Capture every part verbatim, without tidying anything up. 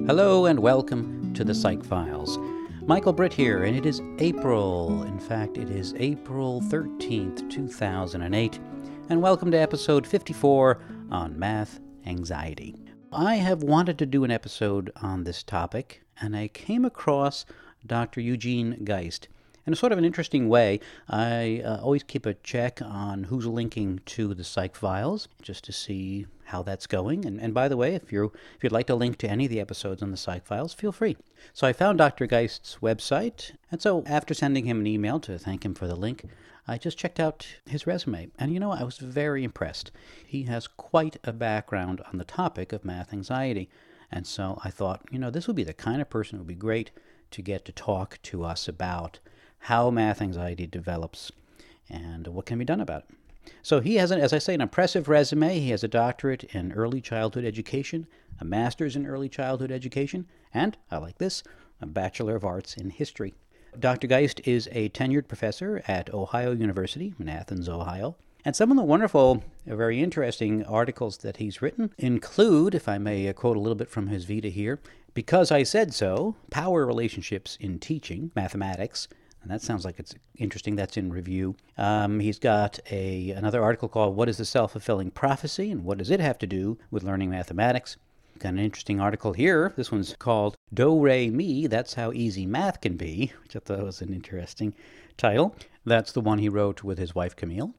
Hello and welcome to the Psych Files. Michael Britt here, and it is April. In fact, it is April thirteenth, two thousand eight, and welcome to episode fifty-four on math anxiety. I have wanted to do an episode on this topic, and I came across Doctor Eugene Geist. In a sort of an interesting way, I uh, always keep a check on who's linking to the Psych Files, just to see how that's going. And, and by the way, if you if you'd like to link to any of the episodes on the Psych Files, feel free. So I found Doctor Geist's website, and so after sending him an email to thank him for the link, I just checked out his resume. And you know, I was very impressed. He has quite a background on the topic of math anxiety. And so I thought, you know, this would be the kind of person who would be great to get to talk to us about how math anxiety develops and what can be done about it. So he has, an, as I say, an impressive resume. He has a doctorate in early childhood education, a master's in early childhood education, and, I like this, a Bachelor of Arts in history. Doctor Geist is a tenured professor at Ohio University in Athens, Ohio. And some of the wonderful, very interesting articles that he's written include, if I may quote a little bit from his Vita here, Because I Said So, Power Relationships in Teaching, Mathematics. And that sounds like it's interesting. That's in review. Um, he's got a another article called What is the Self-Fulfilling Prophecy, and what does it have to do with learning mathematics? Got an interesting article here. This one's called Do Re Mi, That's How Easy Math Can Be, which I thought was an interesting title. That's the one he wrote with his wife Camille.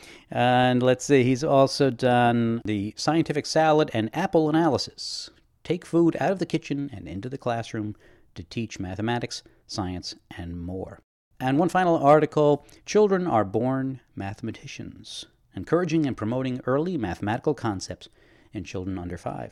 And let's see, he's also done the Scientific Salad and Apple Analysis. Take food out of the kitchen and into the classroom to teach mathematics, science, and more. And one final article, Children Are Born Mathematicians, Encouraging and Promoting Early Mathematical Concepts in Children Under Five.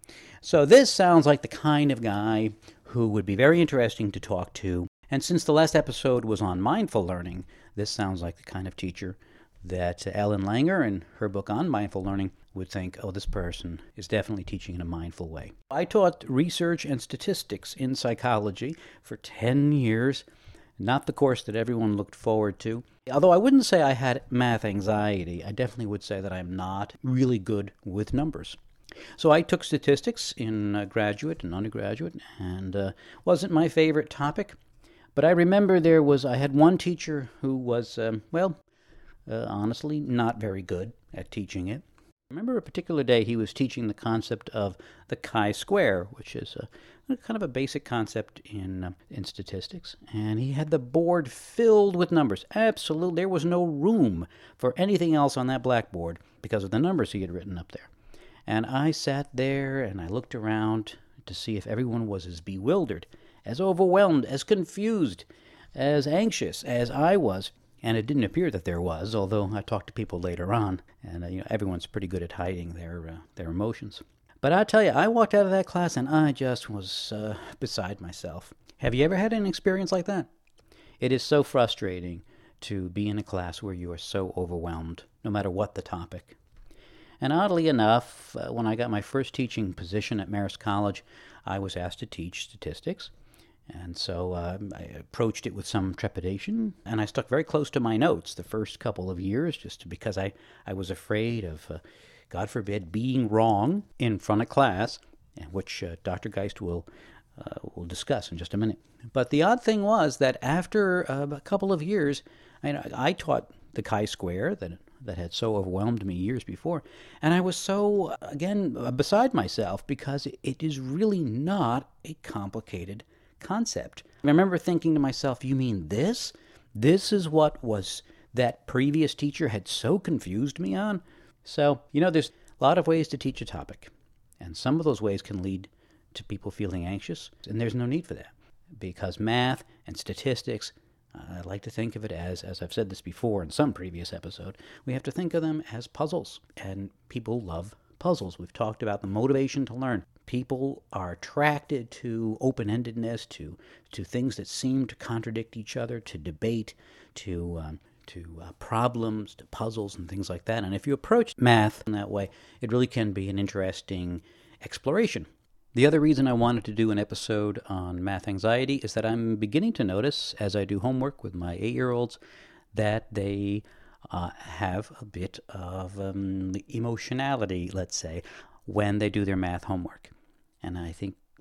So this sounds like the kind of guy who would be very interesting to talk to. And since the last episode was on mindful learning, this sounds like the kind of teacher that Ellen Langer, in her book on mindful learning, would think, oh, this person is definitely teaching in a mindful way. I taught research and statistics in psychology for ten years. Not the course that everyone looked forward to. Although I wouldn't say I had math anxiety, I definitely would say that I'm not really good with numbers. So I took statistics in uh, graduate and undergraduate, and uh, wasn't my favorite topic. But I remember there was, I had one teacher who was, um, well, uh, honestly, not very good at teaching it. I remember a particular day he was teaching the concept of the chi-square, which is a kind of a basic concept in uh, in statistics, and he had the board filled with numbers. Absolutely, there was no room for anything else on that blackboard because of the numbers he had written up there. And I sat there and I looked around to see if everyone was as bewildered, as overwhelmed, as confused, as anxious as I was. And it didn't appear that there was, although I talked to people later on, and uh, you know, everyone's pretty good at hiding their uh, their emotions. But I tell you, I walked out of that class and I just was uh, beside myself. Have you ever had an experience like that? It is so frustrating to be in a class where you are so overwhelmed, no matter what the topic. And oddly enough, uh, when I got my first teaching position at Marist College, I was asked to teach statistics. And so uh, I approached it with some trepidation, and I stuck very close to my notes the first couple of years, just because I, I was afraid of, uh, God forbid, being wrong in front of class, which uh, Doctor Geist will uh, will discuss in just a minute. But the odd thing was that after uh, a couple of years, I, I taught the chi-square that that had so overwhelmed me years before, and I was so, again, beside myself because it is really not a complicated concept. I remember thinking to myself, you mean this? This is what was that previous teacher had so confused me on? So, you know, there's a lot of ways to teach a topic, and some of those ways can lead to people feeling anxious, and there's no need for that, because math and statistics, I like to think of it as, as I've said this before in some previous episode, we have to think of them as puzzles, and people love puzzles. We've talked about the motivation to learn. People are attracted to open-endedness, to to things that seem to contradict each other, to debate, to um, to uh, problems, to puzzles, and things like that. And if you approach math in that way, it really can be an interesting exploration. The other reason I wanted to do an episode on math anxiety is that I'm beginning to notice, as I do homework with my eight-year-olds, that they uh, have a bit of um, emotionality, let's say, when they do their math homework. And I think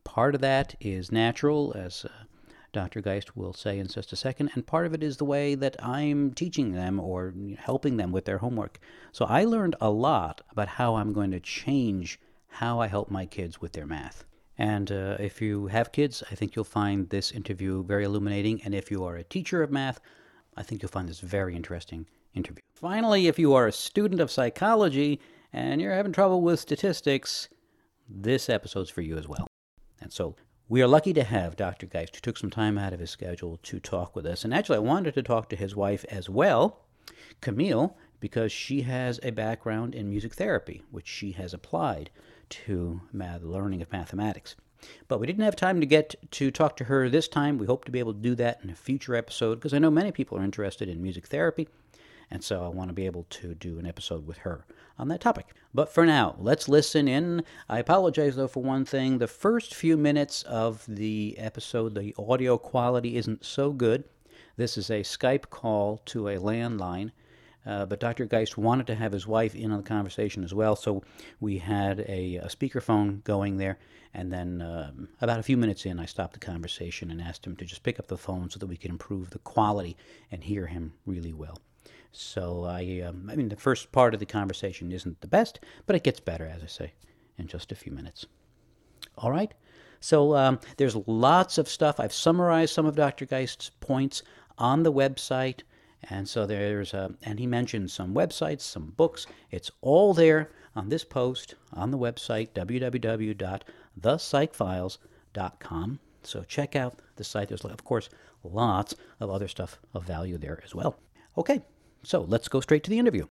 Part of that is natural, as uh, Doctor Geist will say in just a second, and part of it is the way that I'm teaching them or helping them with their homework. So I learned a lot about how I'm going to change how I help my kids with their math. And uh, if you have kids, I think you'll find this interview very illuminating. And if you are a teacher of math, I think you'll find this very interesting interview. Finally, if you are a student of psychology and you're having trouble with statistics, this episode's for you as well. And so we are lucky to have Doctor Geist, who took some time out of his schedule to talk with us. And actually, I wanted to talk to his wife as well, Camille, because she has a background in music therapy, which she has applied to math, learning of mathematics. But we didn't have time to get to talk to her this time. We hope to be able to do that in a future episode, because I know many people are interested in music therapy, and so I want to be able to do an episode with her on that topic. But for now, let's listen in. I apologize, though, for one thing. The first few minutes of the episode, the audio quality isn't so good. This is a Skype call to a landline. Uh, but Doctor Geist wanted to have his wife in on the conversation as well, so we had a, a speakerphone going there, and then um, about a few minutes in, I stopped the conversation and asked him to just pick up the phone so that we could improve the quality and hear him really well. So, I, um, I mean, the first part of the conversation isn't the best, but it gets better, as I say, in just a few minutes. All right, so um, there's lots of stuff. I've summarized some of Doctor Geist's points on the website. And so there's, a, and he mentioned some websites, some books. It's all there on this post on the website, w w w dot the psych files dot com. So check out the site. There's, of course, lots of other stuff of value there as well. Okay, so let's go straight to the interview.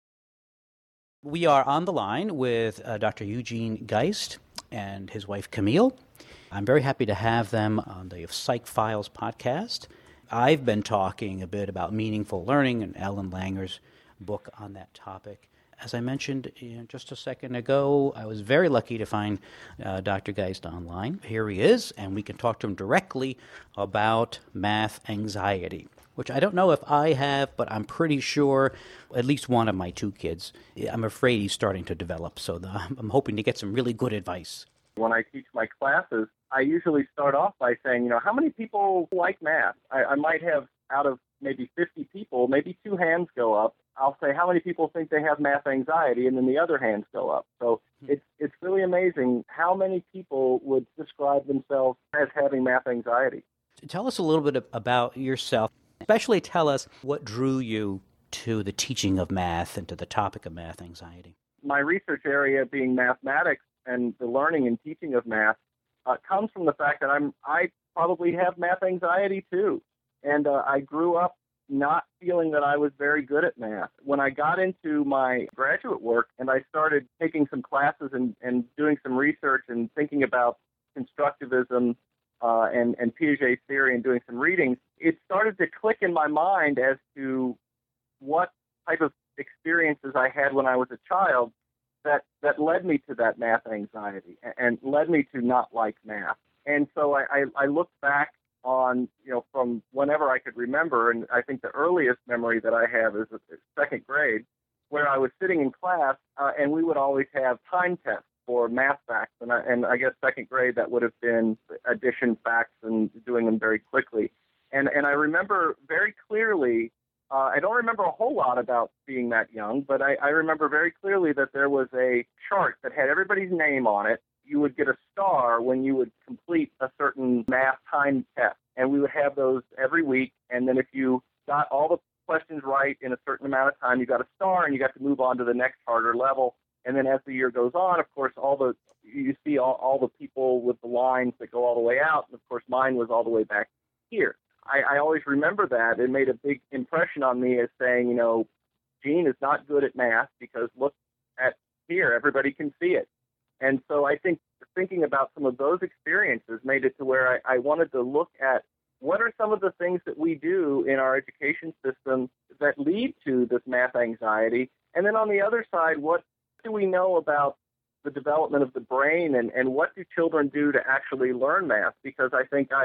We are on the line with uh, Doctor Eugene Geist and his wife Camille. I'm very happy to have them on the Psych Files podcast. I've been talking a bit about meaningful learning and Ellen Langer's book on that topic. As I mentioned you know, just a second ago, I was very lucky to find uh, Doctor Geist online. Here he is, and we can talk to him directly about math anxiety, which I don't know if I have, but I'm pretty sure at least one of my two kids, I'm afraid he's starting to develop, so the, I'm hoping to get some really good advice. When I teach my classes, I usually start off by saying, you know, how many people like math? I, I might have, out of maybe fifty people, maybe two hands go up. I'll say, how many people think they have math anxiety? And then the other hands go up. So it's it's really amazing how many people would describe themselves as having math anxiety. Tell us a little bit about yourself. Especially tell us what drew you to the teaching of math and to the topic of math anxiety. My research area being mathematics and the learning and teaching of math uh, comes from the fact that I'm I probably have math anxiety too. And uh, I grew up not feeling that I was very good at math. When I got into my graduate work and I started taking some classes and, and doing some research and thinking about constructivism uh, and, and Piaget's theory and doing some readings, it started to click in my mind as to what type of experiences I had when I was a child that, that led me to that math anxiety and led me to not like math. And so I, I, I looked back on, you know, from whenever I could remember, and I think the earliest memory that I have is second grade, where I was sitting in class, uh, and we would always have time tests for math facts, and I, and I guess second grade that would have been addition facts and doing them very quickly. And and I remember very clearly, uh, I don't remember a whole lot about being that young, but I, I remember very clearly that there was a chart that had everybody's name on it. You would get a star when you would complete a certain math time test. And we would have those every week. And then if you got all the questions right in a certain amount of time, you got a star and you got to move on to the next harder level. And then as the year goes on, of course, all the you see all, all the people with the lines that go all the way out. And of course, mine was all the way back here. I, I always remember that. It made a big impression on me as saying, you know, Gene is not good at math because look at here, everybody can see it. And so I think thinking about some of those experiences made it to where I, I wanted to look at what are some of the things that we do in our education system that lead to this math anxiety. And then on the other side, what do we know about the development of the brain and, and what do children do to actually learn math? Because I think I,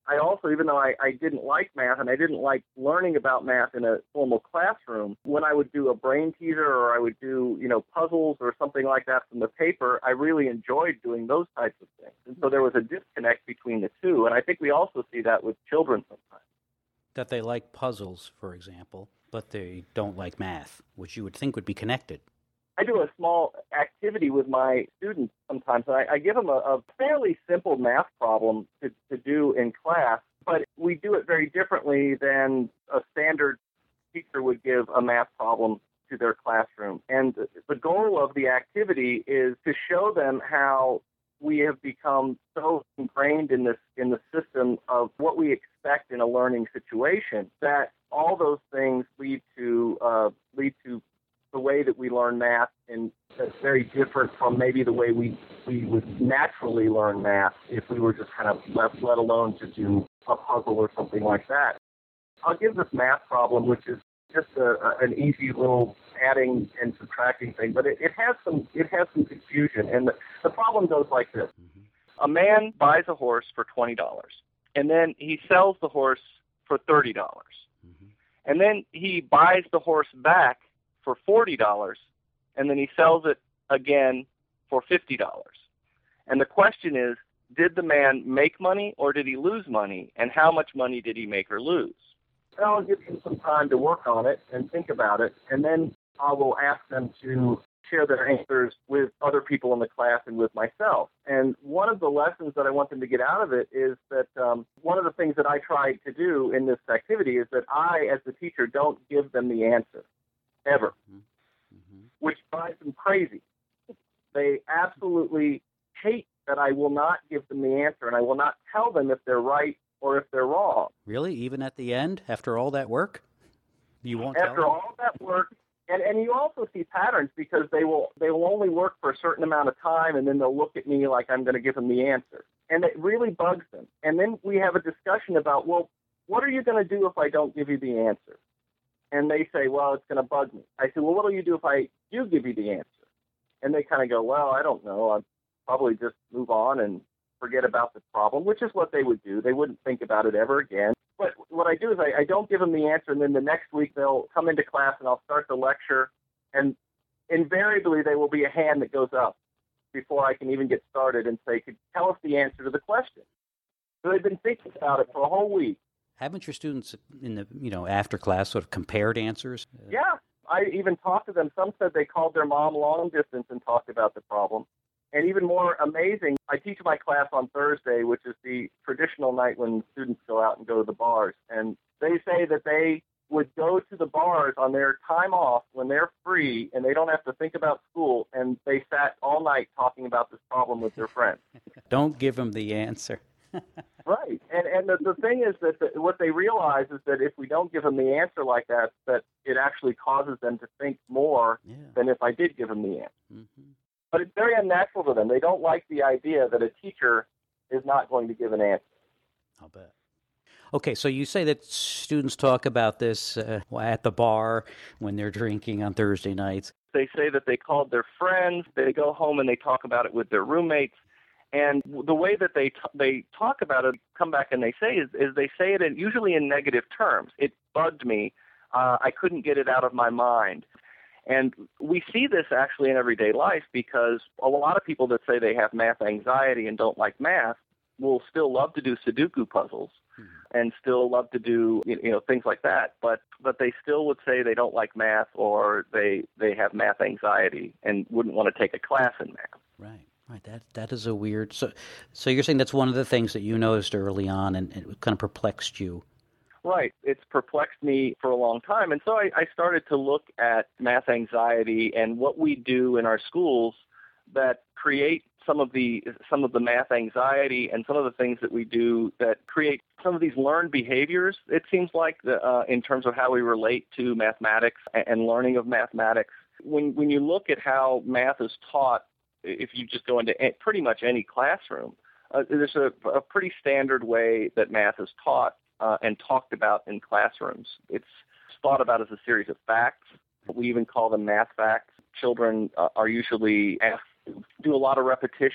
I also, even though I, I didn't like math and I didn't like learning about math in a formal classroom, when I would do a brain teaser or I would do, you know, puzzles or something like that from the paper, I really enjoyed doing those types of things. And so there was a disconnect between the two. And I think we also see that with children sometimes. That they like puzzles, for example, but they don't like math, which you would think would be connected. I do a small activity with my students sometimes. I, I give them a, a fairly simple math problem to, to do in class, but we do it very differently than a standard teacher would give a math problem to their classroom. And the goal of the activity is to show them how we have become so ingrained in this in the system of what we expect in a learning situation that all those things lead to uh, lead to the way that we learn math, and that's very different from maybe the way we, we would naturally learn math if we were just kind of left let alone to do a puzzle or something like that. I'll give this math problem, which is just a, a, an easy little adding and subtracting thing, but it, it has some it has some confusion. And the, the problem goes like this. Mm-hmm. A man buys a horse for twenty dollars, and then he sells the horse for thirty dollars. Mm-hmm. And then he buys the horse back for forty dollars, and then he sells it again for fifty dollars. And the question is, did the man make money or did he lose money, and how much money did he make or lose? And I'll give them some time to work on it and think about it, and then I will ask them to share their answers with other people in the class and with myself. And one of the lessons that I want them to get out of it is that um, one of the things that I try to do in this activity is that I, as the teacher, don't give them the answer. Ever, mm-hmm. which drives them crazy. They absolutely hate that I will not give them the answer, and I will not tell them if they're right or if they're wrong. Really? Even at the end, after all that work? You won't After tell all that work, and, and you also see patterns because they will they will only work for a certain amount of time, and then they'll look at me like I'm going to give them the answer. And it really bugs them. And then we have a discussion about, well, what are you going to do if I don't give you the answer? And they say, well, it's going to bug me. I say, well, what will you do if I do give you the answer? And they kind of go, well, I don't know. I'd probably just move on and forget about the problem, which is what they would do. They wouldn't think about it ever again. But what I do is I, I don't give them the answer, and then the next week they'll come into class and I'll start the lecture, and invariably there will be a hand that goes up before I can even get started and say, could tell us the answer to the question. So they've been thinking about it for a whole week. Haven't your students in the, you know, after class sort of compared answers? Yeah. I even talked to them. Some said they called their mom long distance and talked about the problem. And even more amazing, I teach my class on Thursday, which is the traditional night when students go out and go to the bars. And they say that they would go to the bars on their time off when they're free and they don't have to think about school, and they sat all night talking about this problem with their friends. Don't give them the answer. Right. And and the, the thing is that the, what they realize is that if we don't give them the answer like that, that it actually causes them to think more yeah. than if I did give them the answer. Mm-hmm. But it's very unnatural to them. They don't like the idea that a teacher is not going to give an answer. I'll bet. Okay, so you say that students talk about this uh, at the bar when they're drinking on Thursday nights. They say that they called their friends. They go home and they talk about it with their roommates. And the way that they t- they talk about it, come back and they say, is, is they say it in, usually in negative terms. It bugged me. Uh, I couldn't get it out of my mind. And we see this actually in everyday life because a lot of people that say they have math anxiety and don't like math will still love to do Sudoku puzzles mm-hmm. and still love to do you know things like that. But but they still would say they don't like math or they they have math anxiety and wouldn't want to take a class in math. Right. Right, that that is a weird. So, so you're saying that's one of the things that you noticed early on, and it kind of perplexed you. Right, it's perplexed me for a long time, and so I, I started to look at math anxiety and what we do in our schools that create some of the some of the math anxiety and some of the things that we do that create some of these learned behaviors. It seems like the, uh, in terms of how we relate to mathematics and learning of mathematics. When when you look at how math is taught. If you just go into pretty much any classroom, uh, there's a, a pretty standard way that math is taught uh, and talked about in classrooms. It's thought about as a series of facts. We even call them math facts. Children uh, are usually asked to do a lot of repetition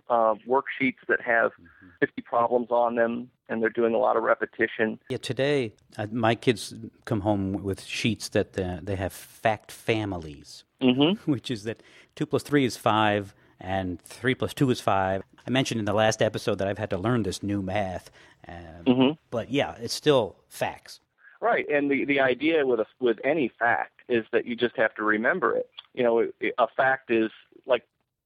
uh, worksheets that have Mm-hmm. fifty problems on them, and they're doing a lot of repetition. Yeah, today, uh, my kids come home with sheets that uh, they have fact families, Mm-hmm. which is that two plus three is five, and three plus two is five. I mentioned in the last episode that I've had to learn this new math, um, Mm-hmm. but yeah, it's still facts. Right, and the, the idea with a, with any fact is that you just have to remember it. You know, a fact is like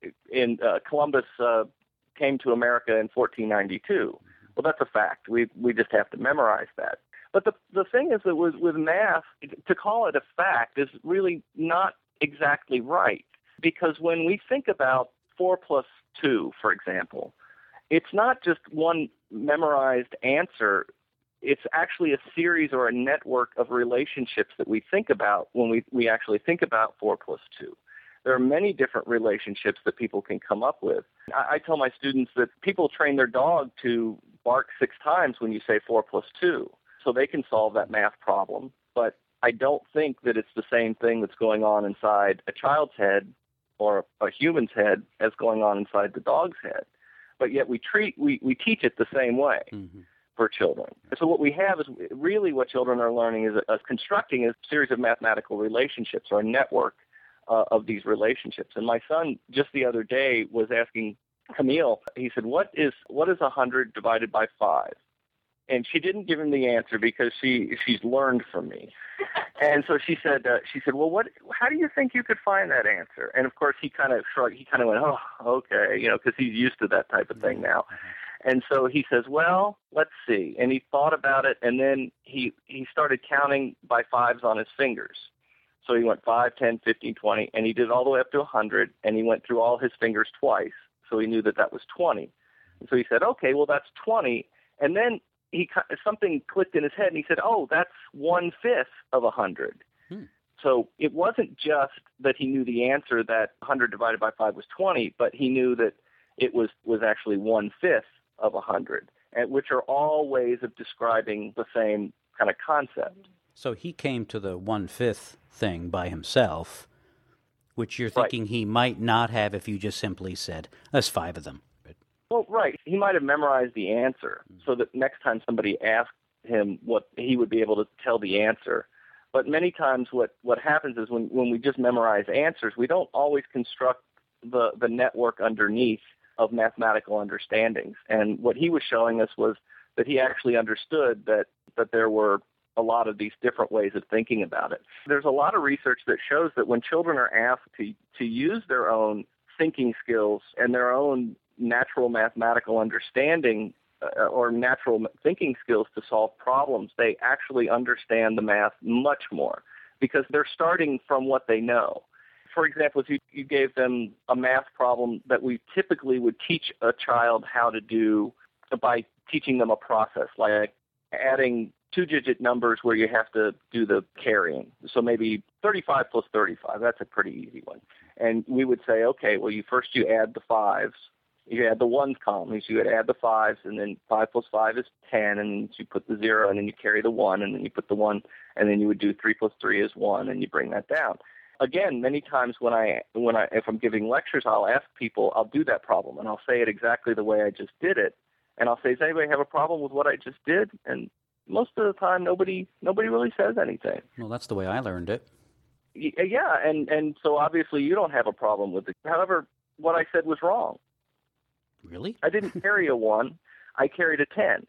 in uh, Columbus uh, came to America in fourteen ninety-two. Well, that's a fact. We we just have to memorize that. But the the thing is that with with math, to call it a fact is really not exactly right, because when we think about four plus two, for example, it's not just one memorized answer. It's actually a series or a network of relationships that we think about when we, we actually think about four plus two. There are many different relationships that people can come up with. I, I tell my students that people train their dog to bark six times when you say four plus two, so they can solve that math problem. But I don't think that it's the same thing that's going on inside a child's head or a human's head as going on inside the dog's head. But yet we treat we, we teach it the same way. Mm-hmm. For children. So what we have is really what children are learning is a, a constructing a series of mathematical relationships or a network uh, of these relationships. And my son just the other day was asking Camille, he said, what is what is one hundred divided by five? And she didn't give him the answer because she she's learned from me. And so she said, uh, she said, well, what? How do you think you could find that answer? And of course, he kind of shrugged. He kind of went, oh, okay, you know, because he's used to that type of thing now. And so he says, well, let's see. And he thought about it, and then he, he started counting by fives on his fingers. So he went five, ten, fifteen, twenty, and he did all the way up to one hundred, and he went through all his fingers twice. So he knew that that was twenty. And so he said, okay, well, that's twenty. And then he something clicked in his head, and he said, oh, that's one-fifth of one hundred. Hmm. So it wasn't just that he knew the answer that one hundred divided by five was twenty, but he knew that it was, was actually one-fifth of one hundred, and which are all ways of describing the same kind of concept. So he came to the one-fifth thing by himself, which you're thinking right. He might not have if you just simply said, there's five of them. Well, right. He might have memorized the answer so that next time somebody asked him what he would be able to tell the answer. But many times what, what happens is when, when we just memorize answers, we don't always construct the, the network underneath of mathematical understandings. And what he was showing us was that he actually understood that, that there were a lot of these different ways of thinking about it. There's a lot of research that shows that when children are asked to, to use their own thinking skills and their own natural mathematical understanding uh, or natural thinking skills to solve problems, they actually understand the math much more because they're starting from what they know. For example, if you, you gave them a math problem that we typically would teach a child how to do by teaching them a process, like adding two-digit numbers where you have to do the carrying. So maybe thirty-five plus thirty-five, that's a pretty easy one. And we would say, okay, well, you first you add the fives. You add the ones column. So you would add the fives, and then five plus five is ten, and then you put the zero, and then you carry the one, and then you put the one, and then you would do three plus three is one, and you bring that down. Again, many times when I, when I, if I'm giving lectures, I'll ask people, I'll do that problem, and I'll say it exactly the way I just did it, and I'll say, does anybody have a problem with what I just did? And most of the time, nobody, nobody really says anything. Well, that's the way I learned it. Yeah, and, and so obviously you don't have a problem with it. However, what I said was wrong. Really? I didn't carry a one. I carried a ten.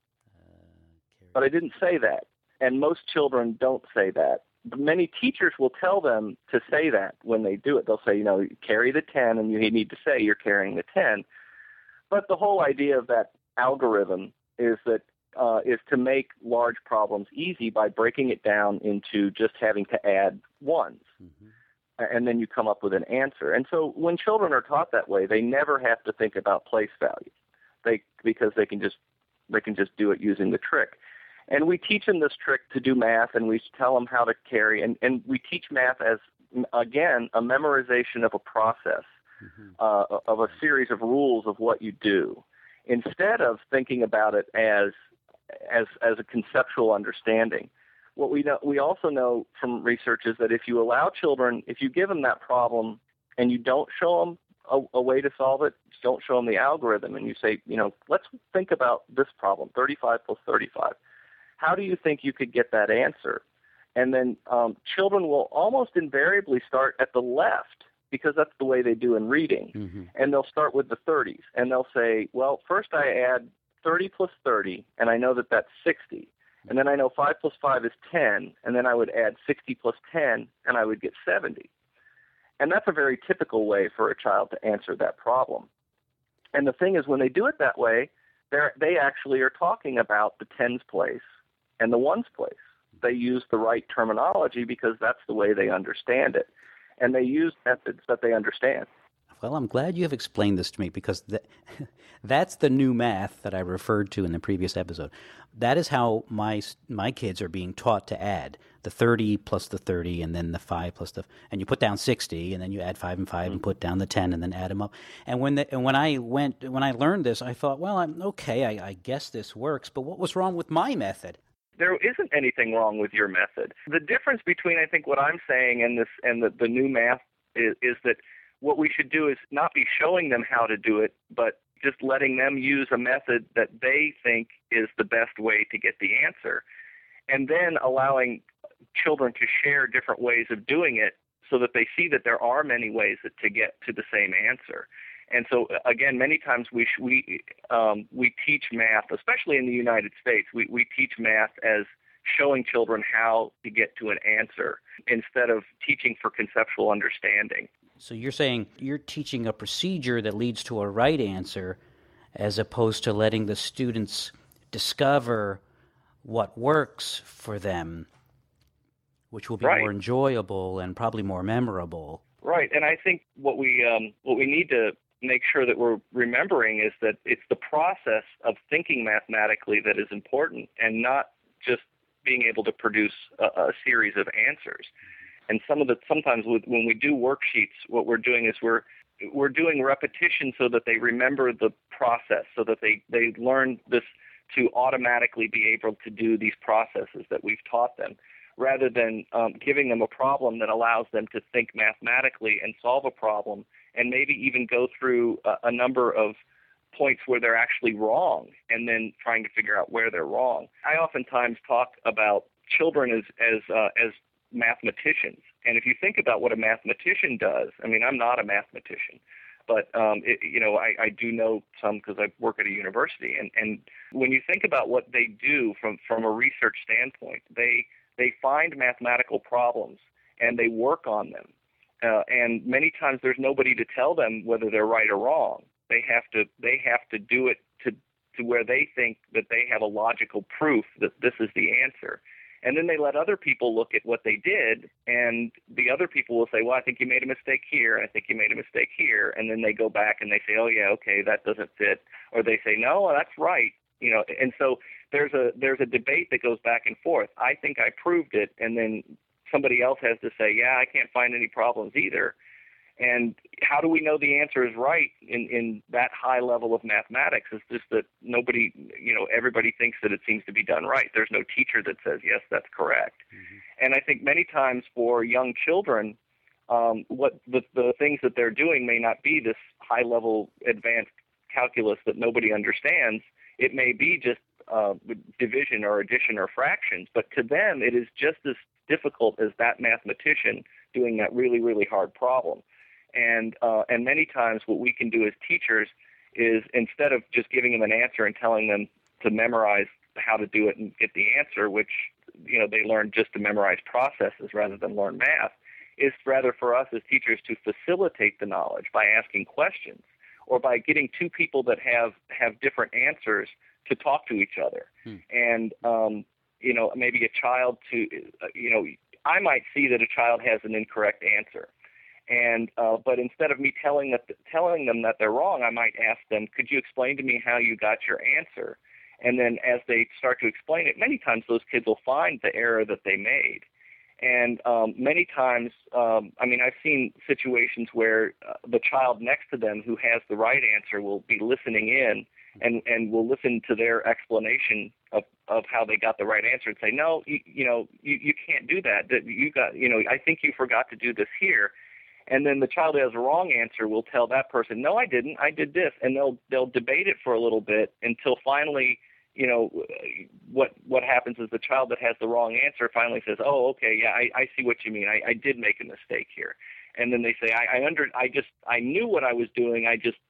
Uh, but I didn't say that, and most children don't say that. Many teachers will tell them to say that when they do it. They'll say, you know, carry the ten, and you need to say you're carrying the ten. But the whole idea of that algorithm is that uh, is to make large problems easy by breaking it down into just having to add ones. Mm-hmm. And then you come up with an answer. And so when children are taught that way, they never have to think about place value. They because they can just they can just do it using the trick. And we teach them this trick to do math, and we tell them how to carry. And, and we teach math as, again, a memorization of a process, mm-hmm. uh, of a series of rules of what you do, instead of thinking about it as as as a conceptual understanding. What we know, we also know from research is that if you allow children, if you give them that problem and you don't show them a, a way to solve it. Just don't show them the algorithm, and you say, you know, let's think about this problem, thirty-five plus thirty-five. How do you think you could get that answer? And then um, children will almost invariably start at the left because that's the way they do in reading. Mm-hmm. And they'll start with the thirties, and they'll say, well, first I add thirty plus thirty, and I know that that's sixty. And then I know five plus five is ten, and then I would add sixty plus ten, and I would get seventy. And that's a very typical way for a child to answer that problem. And the thing is, when they do it that way, they're, they actually are talking about the tens place and the ones place. They use the right terminology because that's the way they understand it. And they use methods that they understand. Well, I'm glad you have explained this to me, because th- that's the new math that I referred to in the previous episode. That is how my my kids are being taught to add the thirty plus the thirty, and then the five plus the, and you put down sixty, and then you add five and five, mm-hmm. and put down the ten, and then add them up. And when the, and when I went when I learned this, I thought, well, I'm okay. I, I guess this works. But what was wrong with my method? There isn't anything wrong with your method. The difference between, I think, what I'm saying and this and the, the new math is, is that what we should do is not be showing them how to do it, but just letting them use a method that they think is the best way to get the answer, and then allowing children to share different ways of doing it so that they see that there are many ways that, to get to the same answer. And so, again, many times we we um, we teach math, especially in the United States, we, we teach math as showing children how to get to an answer instead of teaching for conceptual understanding. So you're saying you're teaching a procedure that leads to a right answer as opposed to letting the students discover what works for them, which will be right. more enjoyable and probably more memorable. Right, and I think what we um, what we need to make sure that we're remembering is that it's the process of thinking mathematically that is important, and not just being able to produce a, a series of answers. And some of the sometimes with, when we do worksheets, what we're doing is we're we're doing repetition so that they remember the process, so that they, they learn this to automatically be able to do these processes that we've taught them, rather than um, giving them a problem that allows them to think mathematically and solve a problem, and maybe even go through a, a number of points where they're actually wrong, and then trying to figure out where they're wrong. I oftentimes talk about children as as uh, as mathematicians, and if you think about what a mathematician does, I mean, I'm not a mathematician, but um, it, you know, I, I do know some because I work at a university, and, and when you think about what they do from from a research standpoint, they they find mathematical problems and they work on them, uh, and many times there's nobody to tell them whether they're right or wrong. They have to they have to do it to to where they think that they have a logical proof that this is the answer. And then they let other people look at what they did, and the other people will say, well, I think you made a mistake here, and I think you made a mistake here. And then they go back and they say, oh, yeah, okay, that doesn't fit. Or they say, no, that's right. You know, and so there's a there's a debate that goes back and forth. I think I proved it, and then somebody else has to say, yeah, I can't find any problems either. And how do we know the answer is right in, in that high level of mathematics? It's just that nobody, you know, everybody thinks that it seems to be done right. There's no teacher that says, yes, that's correct. Mm-hmm. And I think many times for young children, um, what the, the things that they're doing may not be this high level advanced calculus that nobody understands. It may be just uh, division or addition or fractions, but to them it is just as difficult as that mathematician doing that really, really hard problem. And uh, and many times what we can do as teachers is, instead of just giving them an answer and telling them to memorize how to do it and get the answer, which, you know, they learn just to memorize processes rather than learn math, is rather for us as teachers to facilitate the knowledge by asking questions, or by getting two people that have, have different answers to talk to each other. Hmm. And, um, you know, maybe a child to, uh, you know, I might see that a child has an incorrect answer. And uh, but instead of me telling that telling them that they're wrong, I might ask them, could you explain to me how you got your answer? And then as they start to explain it, many times those kids will find the error that they made. And um, many times, um, I mean, I've seen situations where uh, the child next to them who has the right answer will be listening in and, and will listen to their explanation of, of how they got the right answer and say, no, you, you know, you, you can't do that. That you got, you know, I think you forgot to do this here. And then the child who has the wrong answer will tell that person, no, I didn't, I did this. And they'll they'll debate it for a little bit until finally, you know, what what happens is the child that has the wrong answer finally says, oh, okay, yeah, I, I see what you mean. I, I did make a mistake here. And then they say, I, I under I just I knew what I was doing. I just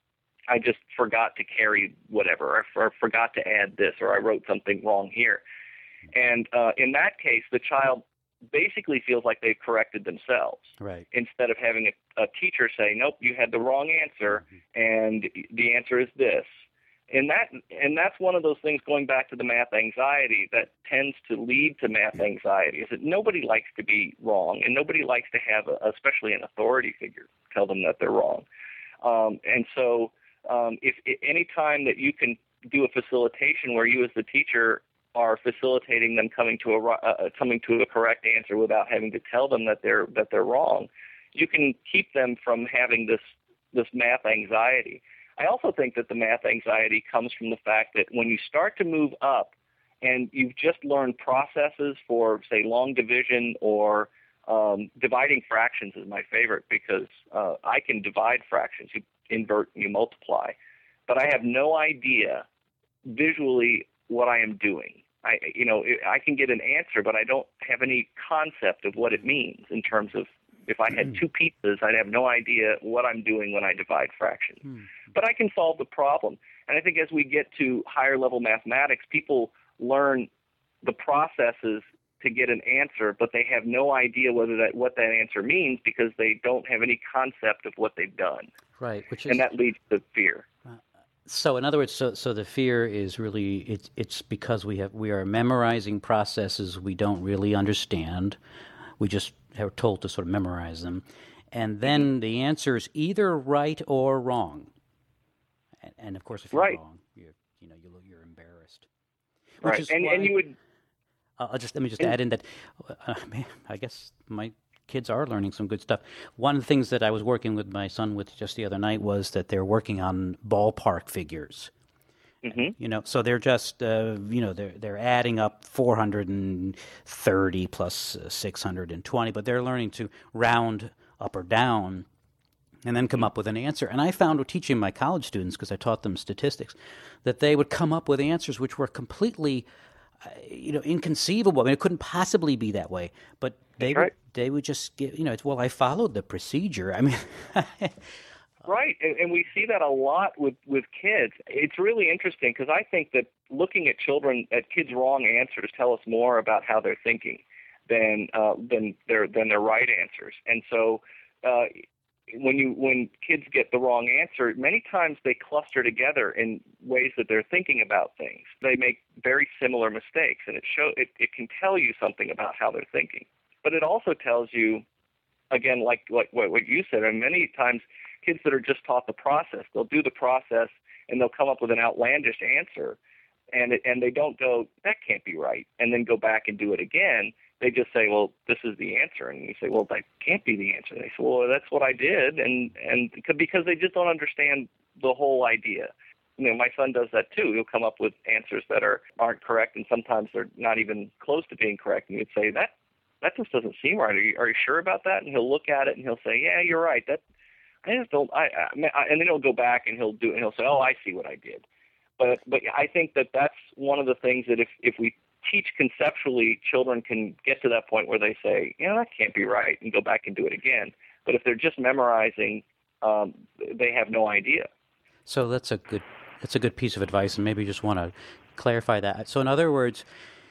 I just forgot to carry whatever, or, or forgot to add this, or I wrote something wrong here. And uh, in that case, the child basically feels like they've corrected themselves, right, instead of having a, a teacher say, nope, you had the wrong answer, and the answer is this. And that and that's one of those things, going back to the math anxiety, that tends to lead to math anxiety, is that nobody likes to be wrong, and nobody likes to have, a, especially an authority figure, tell them that they're wrong. Um, and so um, if, if any time that you can do a facilitation where you as the teacher are facilitating them coming to a uh, coming to a correct answer without having to tell them that they're that they're wrong, you can keep them from having this this math anxiety. I also think that the math anxiety comes from the fact that when you start to move up and you've just learned processes for, say, long division, or um, dividing fractions is my favorite, because uh, I can divide fractions. You invert and you multiply, but I have no idea visually what I am doing. I, you know, I can get an answer, but I don't have any concept of what it means in terms of, if I had two pizzas, I'd have no idea what I'm doing when I divide fractions. Mm. But I can solve the problem. And I think as we get to higher level mathematics, people learn the processes to get an answer, but they have no idea whether that what that answer means, because they don't have any concept of what they've done. Right, which is, and that leads to fear. Uh, so, in other words, so so the fear is really it's it's because we have we are memorizing processes we don't really understand. We just are told to sort of memorize them, and then mm-hmm. the answer is either right or wrong. And, and of course, if you're right. wrong, you you know you're, you're embarrassed. Which right, is and why, and you would. Uh, I'll just let me just and, add in that. Uh, man, I guess my kids are learning some good stuff. One of the things that I was working with my son with just the other night was that they're working on ballpark figures. Mm-hmm. You know, so they're just, uh, you know, they're they're adding up four hundred thirty plus uh, six hundred twenty, but they're learning to round up or down and then come up with an answer. And I found with teaching my college students, because I taught them statistics, that they would come up with answers which were completely, uh, you know, inconceivable. I mean, it couldn't possibly be that way. But they right. would they would just get, you know, it's, well, I followed the procedure. I mean. Right, and, and we see that a lot with, with kids. It's really interesting, because I think that looking at children, at kids' wrong answers, tell us more about how they're thinking than uh, than their than their right answers. And so, uh, when you when kids get the wrong answer, many times they cluster together in ways that they're thinking about things. They make very similar mistakes, and it show it, it can tell you something about how they're thinking. But it also tells you, again, like like what, what you said, and many times. Kids that are just taught the process, they'll do the process and they'll come up with an outlandish answer, and it, and they don't go, that can't be right, and then go back and do it again. They just say, well, this is the answer, and you say, well, that can't be the answer. And they say, well, that's what I did, and and because they just don't understand the whole idea. You know, my son does that too. He'll come up with answers that are aren't correct, and sometimes they're not even close to being correct. And you'd say, that that just doesn't seem right. Are you, are you sure about that? And he'll look at it and he'll say, yeah, you're right. That I just don't. I, I and then he'll go back and he'll do and he'll say, "Oh, I see what I did." But but I think that that's one of the things that if if we teach conceptually, children can get to that point where they say, "You know, that can't be right," and go back and do it again. But if they're just memorizing, um, they have no idea. So that's a good that's a good piece of advice, and maybe you just want to clarify that. So in other words,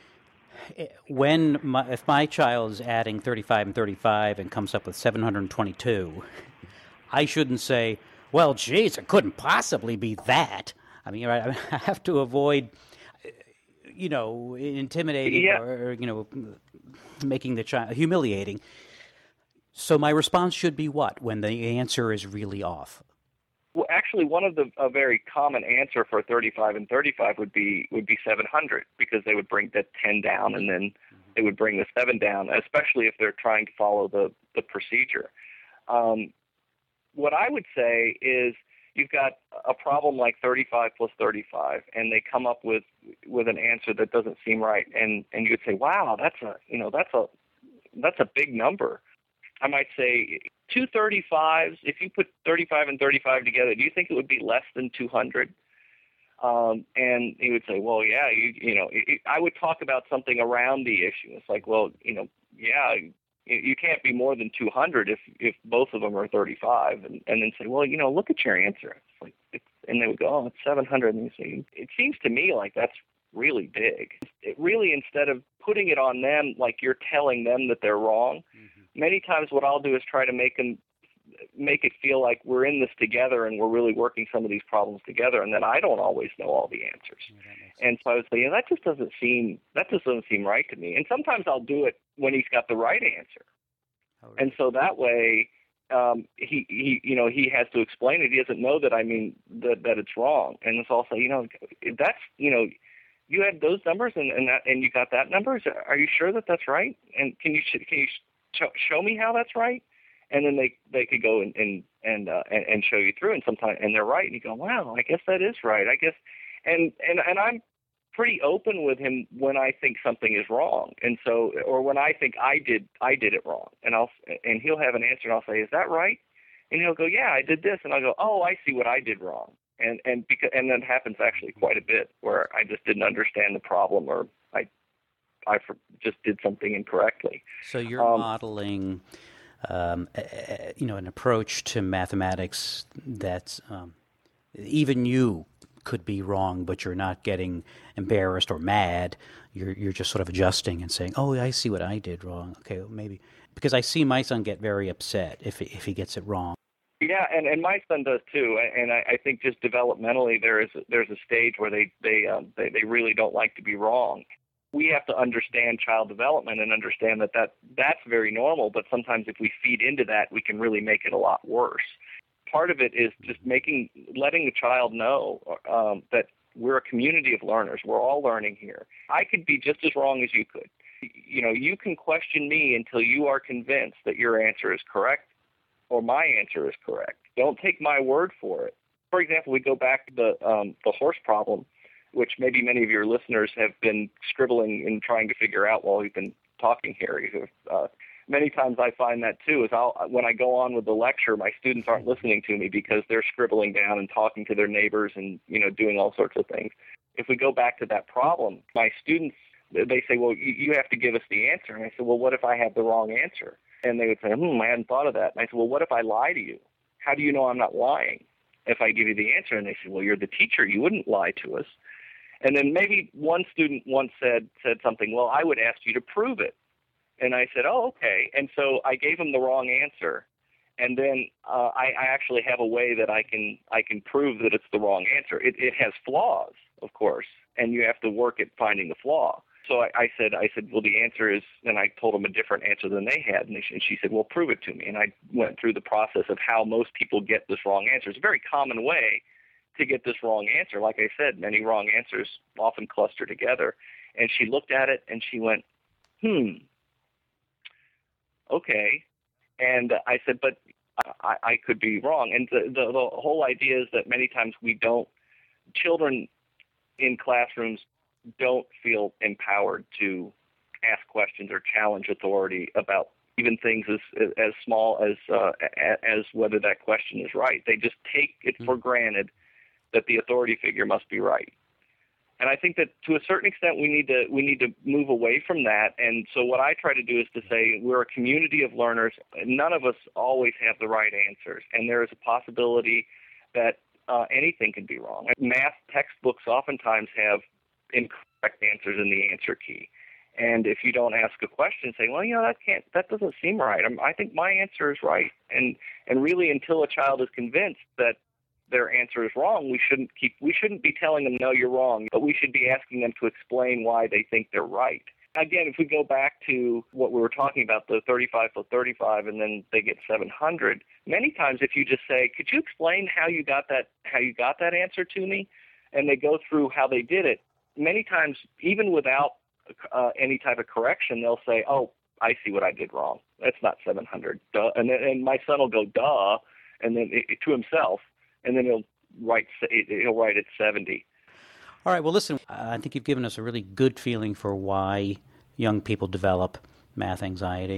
when my, if my child is adding thirty-five and thirty-five and comes up with seven hundred twenty-two. I shouldn't say, well, geez, it couldn't possibly be that. I mean, right, I have to avoid, you know, intimidating yeah. or, you know, making the child humiliating. So my response should be what when the answer is really off? Well, actually, one of the a very common answer for thirty-five and thirty-five would be would be seven hundred, because they would bring the ten down and then they would bring the seven down, especially if they're trying to follow the, the procedure. Um, What I would say is you've got a problem like thirty-five plus thirty-five, and they come up with with an answer that doesn't seem right, and and you'd say, wow, that's a you know that's a that's a big number. I might say two thirty-fives, if you put thirty-five and thirty-five together, do you think it would be less than two hundred? Um, and he would say, well, yeah, you, you know, it, I would talk about something around the issue. It's like, well, you know, yeah, you can't be more than two hundred if, if both of them are thirty-five. And, and then say, well, you know, look at your answer. It's like, it's, and they would go, oh, it's seven hundred. And you say, it seems to me like that's really big. It really, instead of putting it on them, like you're telling them that they're wrong, mm-hmm. many times what I'll do is try to make them make it feel like we're in this together and we're really working some of these problems together, and that I don't always know all the answers. Yeah, and so I would say, yeah, that just doesn't seem that just doesn't seem right to me. And sometimes I'll do it when he's got the right answer. Oh, really? And so that way, um, he, he, you know, he has to explain it. He doesn't know that I mean that, that it's wrong. And it's also, you know, that's, you know, you had those numbers and, and that, and you got that numbers. Are you sure that that's right? And can you can you sh- show me how that's right? And then they, they could go and and and, uh, and and show you through, and sometimes and they're right, and you go, wow, I guess that is right. I guess, and and and I'm pretty open with him when I think something is wrong, and so or when I think I did I did it wrong, and I'll and he'll have an answer, and I'll say, is that right? And he'll go, yeah, I did this, and I'll go, oh, I see what I did wrong, and and because and that happens actually quite a bit where I just didn't understand the problem, or I I just did something incorrectly. So you're um, modeling. Um, you know, an approach to mathematics that's um, even you could be wrong, but you're not getting embarrassed or mad. You're you're just sort of adjusting and saying, "Oh, I see what I did wrong. Okay, well, maybe." Because I see my son get very upset if if he gets it wrong. Yeah, and, and my son does too. And I, I think just developmentally, there is there's a stage where they they, um, they they really don't like to be wrong. We have to understand child development and understand that, that that's very normal, but sometimes if we feed into that, we can really make it a lot worse. Part of it is just making, letting the child know um, that we're a community of learners. We're all learning here. I could be just as wrong as you could. You know, you can question me until you are convinced that your answer is correct or my answer is correct. Don't take my word for it. For example, we go back to the um, the horse problem, which maybe many of your listeners have been scribbling and trying to figure out while we've been talking here. Uh, many times I find that too, is I'll, when I go on with the lecture, my students aren't listening to me because they're scribbling down and talking to their neighbors and, you know, doing all sorts of things. If we go back to that problem, my students, they say, well, you, you have to give us the answer. And I said, well, what if I have the wrong answer? And they would say, hmm, I hadn't thought of that. And I said, well, what if I lie to you? How do you know I'm not lying if I give you the answer? And they said, well, you're the teacher. You wouldn't lie to us. And then maybe one student once said said something, well, I would ask you to prove it. And I said, oh, okay. And so I gave him the wrong answer. And then uh, I, I actually have a way that I can I can prove that it's the wrong answer. It, it has flaws, of course, and you have to work at finding the flaw. So I, I said, I said, well, the answer is, and I told him a different answer than they had. And, they, and she said, well, prove it to me. And I went through the process of how most people get this wrong answer. It's a very common way to get this wrong answer. Like I said, many wrong answers often cluster together. And she looked at it and she went, hmm, okay. And I said, but I, I could be wrong. And the, the, the whole idea is that many times we don't, children in classrooms don't feel empowered to ask questions or challenge authority about even things as as small as uh, as whether that question is right. They just take it for granted that the authority figure must be right. And I think that to a certain extent we need to we need to move away from that. And so what I try to do is to say we're a community of learners. None of us always have the right answers, and there is a possibility that uh, anything can be wrong. Math textbooks oftentimes have incorrect answers in the answer key. And if you don't ask a question, say, well, you know, that can't, that doesn't seem right. I'm, I think my answer is right. And and really, until a child is convinced that their answer is wrong, we shouldn't keep, we shouldn't be telling them, no, you're wrong, but we should be asking them to explain why they think they're right. Again, if we go back to what we were talking about, the thirty-five plus thirty-five, and then they get seven hundred, many times if you just say, could you explain how you got that, how you got that answer to me? And they go through how they did it. Many times, even without uh, any type of correction, they'll say, oh, I see what I did wrong. That's not seven hundred. Duh. And then and my son will go, duh, and then it, to himself, and then he'll write he'll write it seventy. All right, well, listen, I think you've given us a really good feeling for why young people develop math anxiety.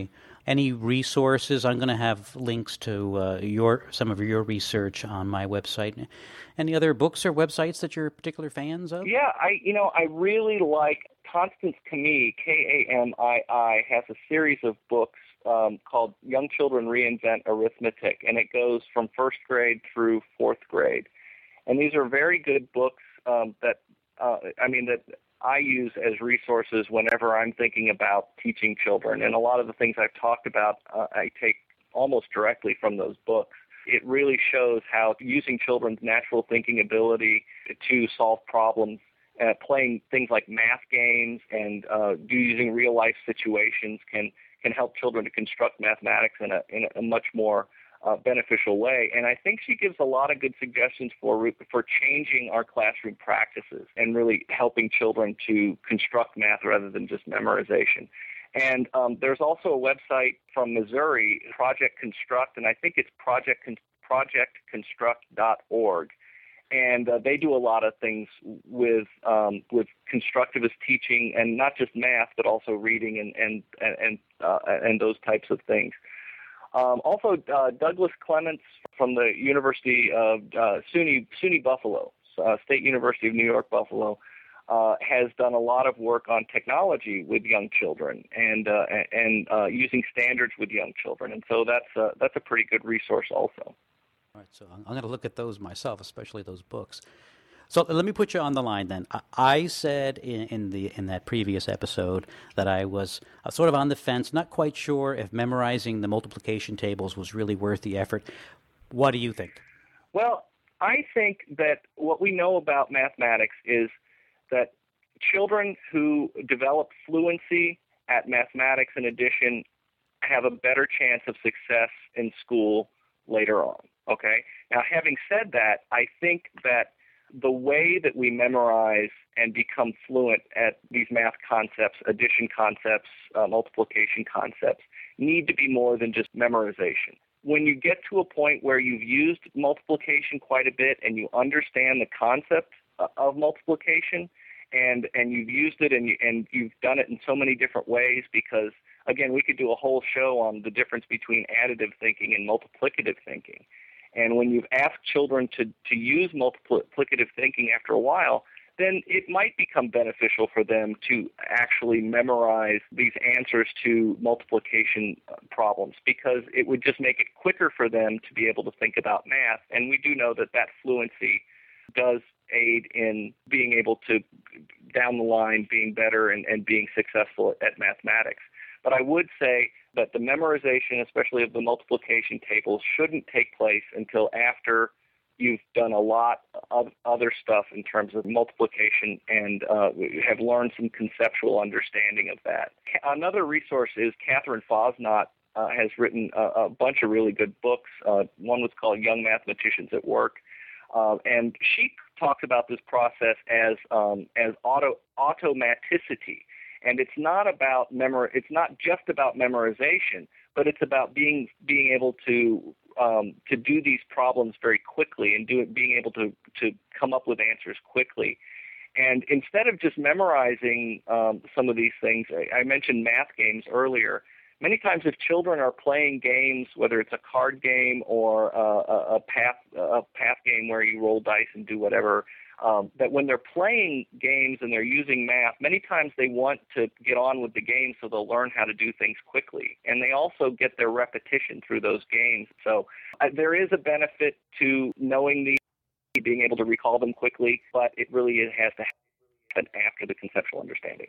Any resources? I'm going to have links to uh, your some of your research on my website. Any other books or websites that you're particular fans of? Yeah, I you know I really like Constance Kamii, K A M I I, has a series of books um, called Young Children Reinvent Arithmetic, and it goes from first grade through fourth grade. And these are very good books um, that uh, I mean that I use as resources whenever I'm thinking about teaching children. And a lot of the things I've talked about, uh, I take almost directly from those books. It really shows how using children's natural thinking ability to solve problems, uh, playing things like math games and uh, using real life situations can can help children to construct mathematics in a in a much more uh, beneficial way. And I think she gives a lot of good suggestions for for changing our classroom practices and really helping children to construct math rather than just memorization. And um, there's also a website from Missouri, Project Construct, and I think it's project project construct dot org. And uh, they do a lot of things with um, with constructivist teaching, and not just math, but also reading and and and uh, and those types of things. Um, also, uh, Douglas Clements from the University of uh, SUNY SUNY Buffalo, uh, State University of New York Buffalo, uh, has done a lot of work on technology with young children and uh, and uh, using standards with young children, and so that's uh, that's a pretty good resource also. All right, so I'm going to look at those myself, especially those books. So let me put you on the line then. I said in, in the in that previous episode that I was sort of on the fence, not quite sure if memorizing the multiplication tables was really worth the effort. What do you think? Well, I think that what we know about mathematics is that children who develop fluency at mathematics and addition have a better chance of success in school later on. Okay. Now, having said that, I think that the way that we memorize and become fluent at these math concepts, addition concepts, uh, multiplication concepts, need to be more than just memorization. When you get to a point where you've used multiplication quite a bit and you understand the concept of multiplication, and and you've used it and you, and you've done it in so many different ways, because again, we could do a whole show on the difference between additive thinking and multiplicative thinking. And when you've asked children to, to use multiplicative thinking after a while, then it might become beneficial for them to actually memorize these answers to multiplication problems, because it would just make it quicker for them to be able to think about math. And we do know that that fluency does aid in being able to, down the line, being better and, and being successful at mathematics. But I would say that the memorization, especially of the multiplication tables, shouldn't take place until after you've done a lot of other stuff in terms of multiplication and uh, have learned some conceptual understanding of that. Another resource is Catherine Fosnot uh, has written a, a bunch of really good books. Uh, one was called Young Mathematicians at Work. Uh, and she talks about this process as um, as auto automaticity. And it's not about memor- It's not just about memorization, but it's about being being able to um, to do these problems very quickly and do it, being able to to come up with answers quickly. And instead of just memorizing um, some of these things, I, I mentioned math games earlier. Many times, if children are playing games, whether it's a card game or uh, a, a path a path game where you roll dice and do whatever. Um, that when they're playing games and they're using math, many times they want to get on with the game so they'll learn how to do things quickly. And they also get their repetition through those games. So uh, there is a benefit to knowing these, being able to recall them quickly, but it really has to happen after the conceptual understanding.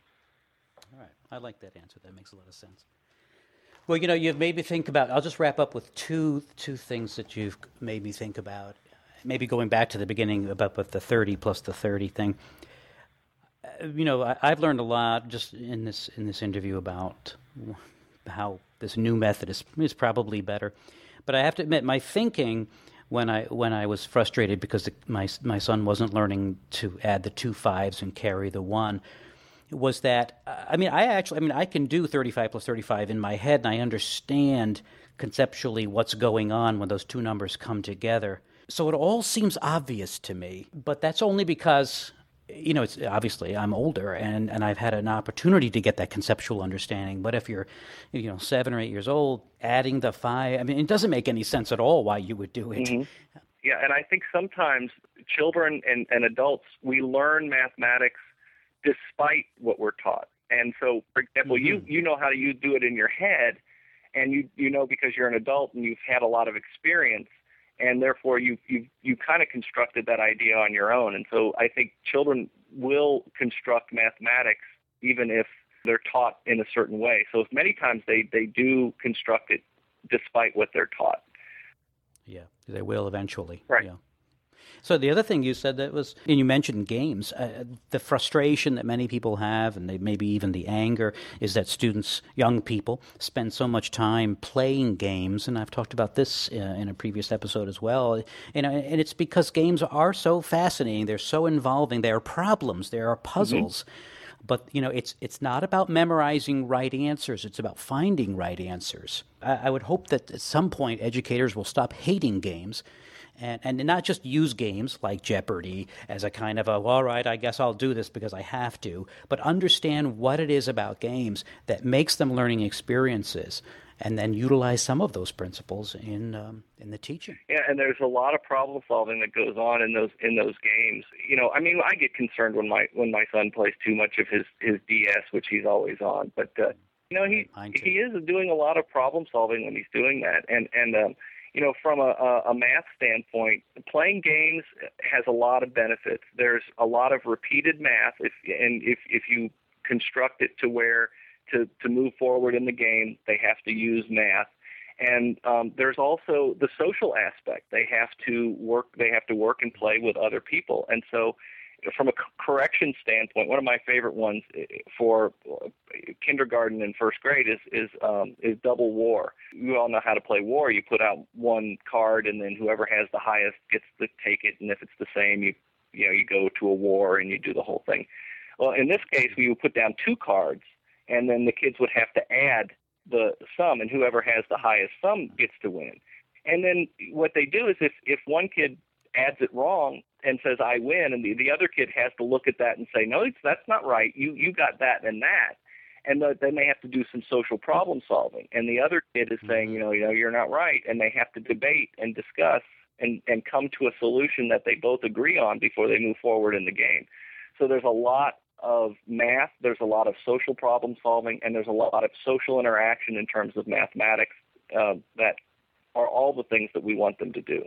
All right. I like that answer. That makes a lot of sense. Well, you know, you've made me think about, I'll just wrap up with two two things that you've made me think about. Maybe going back to the beginning about with the thirty plus the thirty thing. Uh, you know, I, I've learned a lot just in this in this interview about how this new method is is probably better. But I have to admit, my thinking when I when I was frustrated because the, my my son wasn't learning to add the two fives and carry the one, was that I mean I actually I mean I can do thirty-five plus thirty-five in my head, and I understand conceptually what's going on when those two numbers come together. So it all seems obvious to me, but that's only because you know, it's obviously I'm older and, and I've had an opportunity to get that conceptual understanding. But if you're, you know, seven or eight years old, adding the phi, I mean, it doesn't make any sense at all why you would do it. Mm-hmm. Yeah, and I think sometimes children and, and adults, we learn mathematics despite what we're taught. And so, for example, mm-hmm. you you know how you do it in your head, and you you know because you're an adult and you've had a lot of experience, and therefore you you you kind of constructed that idea on your own. And so I think children will construct mathematics even if they're taught in a certain way. So many times they, they do construct it despite what they're taught. Yeah, they will eventually. Right. Yeah. So the other thing you said that was, and you mentioned games, uh, the frustration that many people have, and they, maybe even the anger, is that students, young people, spend so much time playing games. And I've talked about this uh, in a previous episode as well. You know, and it's because games are so fascinating. They're so involving. There are problems. There are puzzles. Mm-hmm. But, you know, it's it's not about memorizing right answers. It's about finding right answers. I, I would hope that at some point educators will stop hating games and, and not just use games like Jeopardy as a kind of a, well, all right, I guess I'll do this because I have to, but understand what it is about games that makes them learning experiences, and then utilize some of those principles in um, in the teaching. Yeah, and there's a lot of problem solving that goes on in those in those games. You know, I mean, I get concerned when my when my son plays too much of his, his D S, which he's always on. But uh, you know, he he is doing a lot of problem solving when he's doing that. And and um, you know, from a, a math standpoint, playing games has a lot of benefits. There's a lot of repeated math, if and if if you construct it to where To, to move forward in the game, they have to use math. And um, there's also the social aspect. They have to work. They have to work and play with other people. And so, from a correction standpoint, one of my favorite ones for kindergarten and first grade is is um, is double war. You all know how to play war. You put out one card, and then whoever has the highest gets to take it. And if it's the same, you you know you go to a war and you do the whole thing. Well, in this case, we would put down two cards, and then the kids would have to add the sum, and whoever has the highest sum gets to win. And then what they do is if, if one kid adds it wrong and says, I win, and the, the other kid has to look at that and say, no, it's, that's not right. You you got that and that. And the, then they have to do some social problem solving. And the other kid is saying, you know, you know, you're not right. And they have to debate and discuss and, and come to a solution that they both agree on before they move forward in the game. So there's a lot of math, there's a lot of social problem solving, and there's a lot of social interaction in terms of mathematics uh, that are all the things that we want them to do.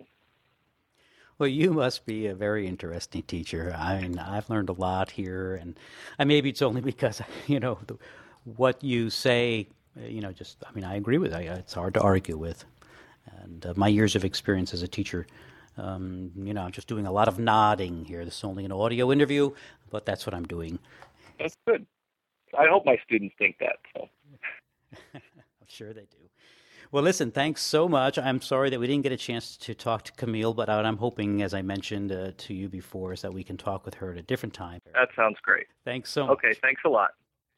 Well, you must be a very interesting teacher. I mean, I've learned a lot here, and uh, maybe it's only because, you know, the, what you say, you know, just, I mean, I agree with it. It's hard to argue with. And uh, my years of experience as a teacher, Um, you know, I'm just doing a lot of nodding here. This is only an audio interview, but that's what I'm doing. That's good. I hope my students think that. So. I'm sure they do. Well, listen, thanks so much. I'm sorry that we didn't get a chance to talk to Camille, but I'm hoping, as I mentioned uh, to you before, is that we can talk with her at a different time. That sounds great. Thanks so much. Okay, thanks a lot.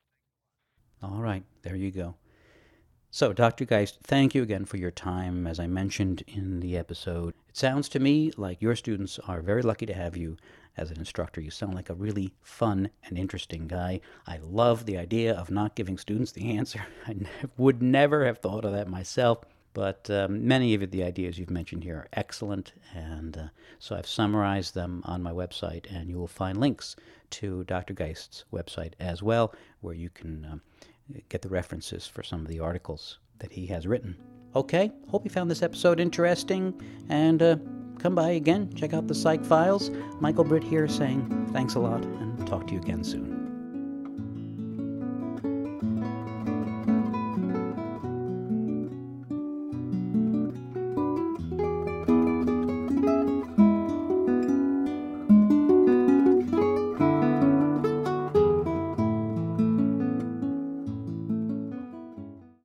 All right, there you go. So, Doctor Geist, thank you again for your time. As I mentioned in the episode, it sounds to me like your students are very lucky to have you as an instructor. You sound like a really fun and interesting guy. I love the idea of not giving students the answer. I would never have thought of that myself, but um, many of the ideas you've mentioned here are excellent, and uh, so I've summarized them on my website, and you will find links to Doctor Geist's website as well, where you can Um, get the references for some of the articles that he has written. Okay, hope you found this episode interesting, and uh, come by again, check out the Psych Files. Michael Britt here saying thanks a lot, and talk to you again soon.